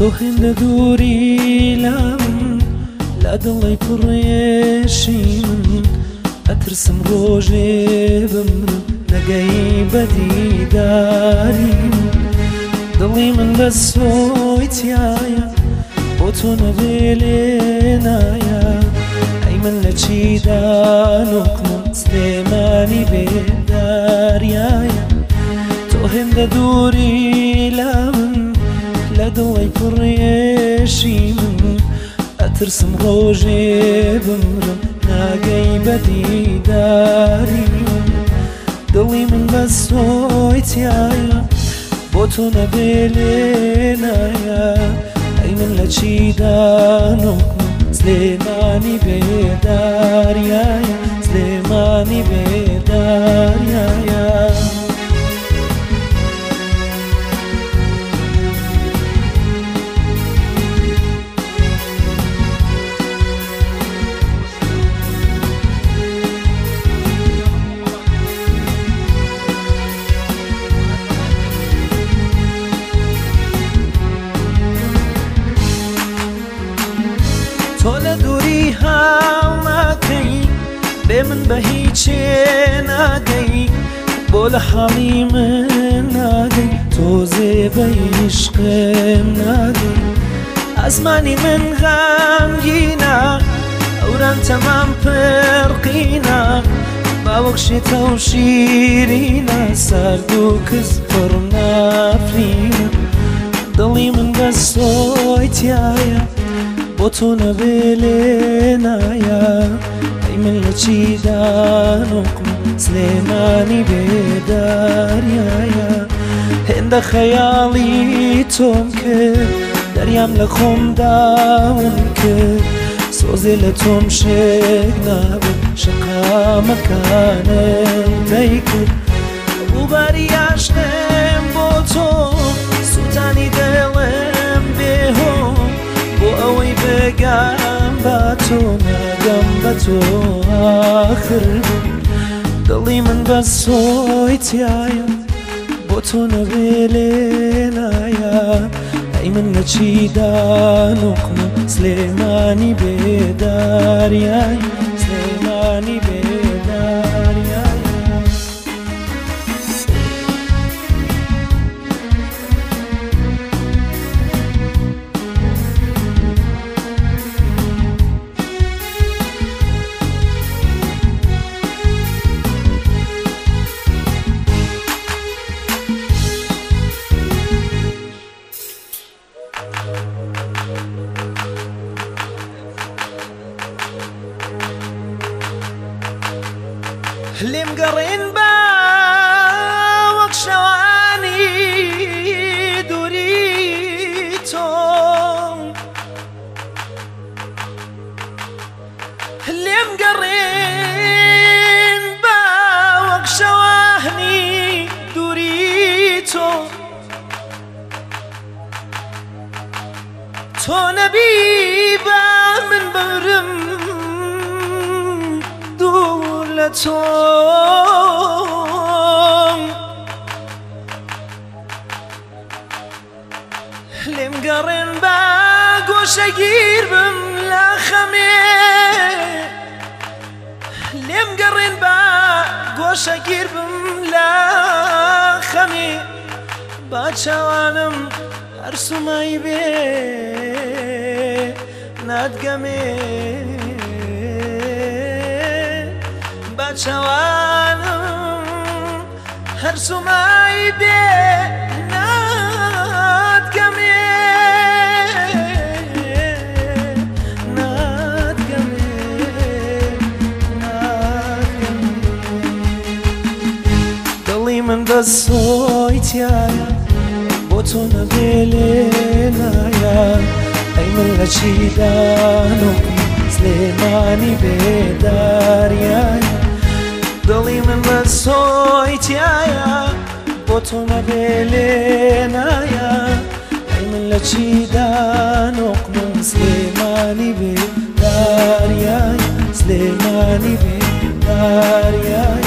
تۆ هێندە دووری لا من لا دڵی پڕێشی من ئەترسم ڕۆژێ بمرم نەگەی بەدیداری من دڵی من بە سۆی تایە بۆ تۆ نەبێ لێ نایە ئەی من لە چیدا نوقمم سلێمانی بێداریایە تۆ هێندە دووری لا من لە دڵی پڕێشی من ئەترسم ڕۆژێ بمرم ناگەی بەدیداری من دڵی من بە سۆی تایە بۆ تۆ نەبێ لێ نایە ئەی من لە چیدا نوقمم سلێمانی بێداریایە سلێمانی بێداریایە تۆ لە دووری هاو ناکەی بێ من بە هیچێ ناگەی بۆ لە حاڵی من ناگەی تۆزێ بە عیشقم ناگەی ئەزمانی من غەمگینە ئەوران تەمام پڕقینە باوەک شێتە و شیرینە سارد و کەس پڕ نافرینە دڵی من بە سۆی تایە بۆ تۆ نەبێ لێ نایە ئەی من لە چیدا نوقمم سلێمانی بێداریایە هێندە خەیاڵی تۆم کرد دەریام لە خۆم داون کرد سۆزێ لە تۆم شێک نابێت شەقامەکانم دەی کرد ڕووباری عاشقم بۆ تۆ سووتانی دڵم بێهۆم بۆ ئەوەی بگەم بە تۆ ناگەم بە تۆ ئاخر دڵی من بە سۆی تایە بۆ تۆ نەبێ لێ نایە ئەی من لە چیدا نوقمم سلێمانی بێداریایە سلێمانی بێداریایە لێم گەڕێن بە وەک شەوانی دووری تۆ لێم گەڕێن بە وەک شەوانی دووری تۆ تۆ نەبی بە من بمرم دوور لە تۆ لێم گەڕێن بە گۆشەگیر بم لە خەمێ لێم گەڕێن بە گۆشەگیر بم لە خەمێ با چاوانم هەر سومای بێ ناتگەمێ با چاوانم هەر سومای بێ من بە سۆی تایە بۆ تۆ نەبێ لێ نایە ئەی من لە چیدا نوقمم سلێمانی بێداریایە دڵی من بە سۆی تایە بۆ تۆ نەبێ لێ نایە ئەی من لە چیدا نوقمم سلێمانی بێداریایە سلێمانی بێداریایە